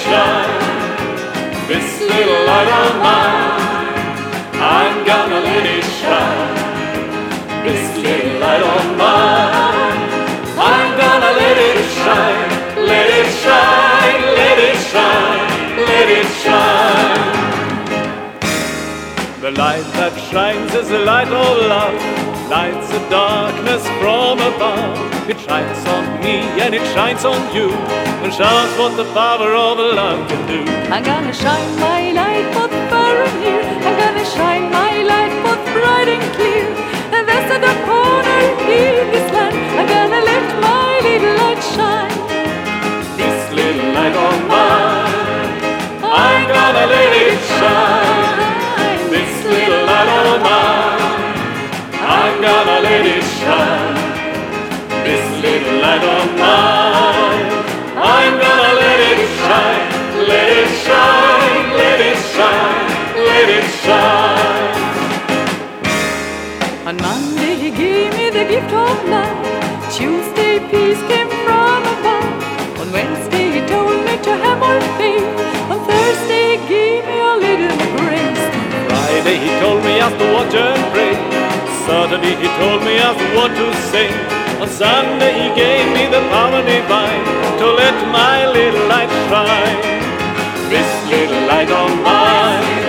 shine. This little light of mine, I'm gonna let it shine. This little light of mine, I'm gonna let it shine. Let it shine, let it shine, let it shine. The light that shines is the light of love, lights the darkness from above. It shines on me and it shines on you, and shows what the power of love can do. I'm gonna shine my light both far and near. I'm gonna shine my light both bright and clear. And there's a dark corner in this land. I'm gonna let my little light shine. This little light of mine, I'm gonna let it shine. This little light of mine, I'm gonna let it shine. This little light of mine, I'm gonna let it shine. Let it shine, let it shine, let it shine. On Monday he gave me the gift of love. Tuesday peace came from above. On Wednesday he told me to have more faith. On Thursday he gave me a little grace. Friday he told me just to watch and pray. Saturday he told me just what to say. On Sunday he gave me the power divine to let my little light shine. This little light of mine,